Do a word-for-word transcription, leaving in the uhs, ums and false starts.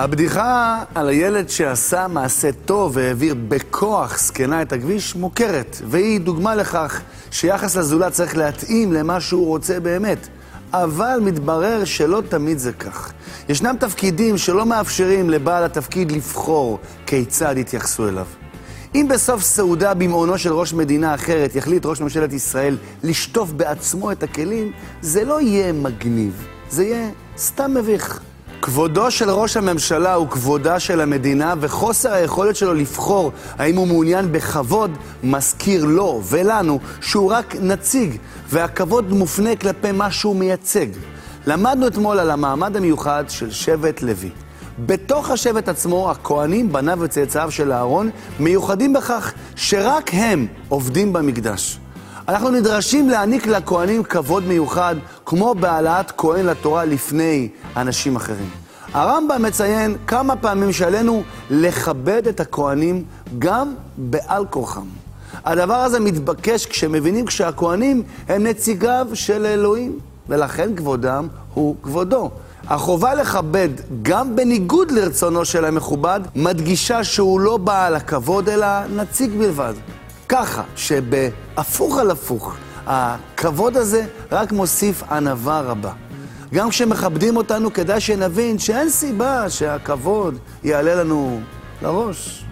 הבדיחה על הילד שעשה מעשה טוב והעביר בכוח זקנה את הכביש מוכרת, והיא דוגמה לכך שיחס לזולת צריך להתאים למה שהוא רוצה באמת. אבל מתברר שלא תמיד זה כך. ישנם תפקידים שלא מאפשרים לבעל התפקיד לבחור כיצד יתייחסו אליו. אם בסוף סעודה במעונו של ראש מדינה אחרת יחליט ראש ממשלת ישראל לשטוף בעצמו את הכלים, זה לא יהיה מגניב, זה יהיה סתם מביך. כבודו של ראש הממשלה הוא כבודה של המדינה, וחוסר היכולת שלו לבחור האם הוא מעוניין בכבוד מזכיר לו ולנו שהוא רק נציג, והכבוד מופנה כלפי מה שהוא מייצג. למדנו אתמול על המעמד המיוחד של שבט לוי. בתוך השבט עצמו, הכהנים, בניו וצאצאיו של אהרון, מיוחדים בכך שרק הם עובדים במקדש. אנחנו נדרשים להעניק לכהנים כבוד מיוחד, כמו בהעלאת כהן לתורה לפני אנשים אחרים. הרמב"ם מציין כמה פעמים שעלינו לכבד את הכהנים גם בעל כורחם. הדבר הזה מתבקש כשמבינים כשהכהנים הם נציגיו של אלוהים, ולכן כבודם הוא כבודו. החובה לכבד גם בניגוד לרצונו של המכובד מדגישה שהוא לא בעל הכבוד אלא נציג בלבד. ככה שבהפוך על הפוך, הכבוד הזה רק מוסיף ענווה רבה. גם כשמכבדים אותנו כדאי שנבין שאין סיבה שהכבוד יעלה לנו לראש.